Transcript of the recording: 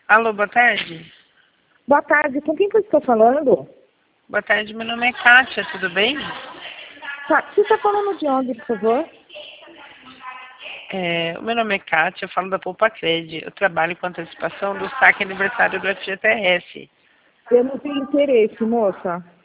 Alô, boa tarde. Boa tarde, com quem que eu estou falando? Boa tarde, meu nome é Kátia, tudo bem? Tá, você está falando de onde, por favor? O meu nome é Kátia, eu falo da Poupa Cred. Eu trabalho com antecipação do saque aniversário do FGTS. Eu não tenho interesse, moça.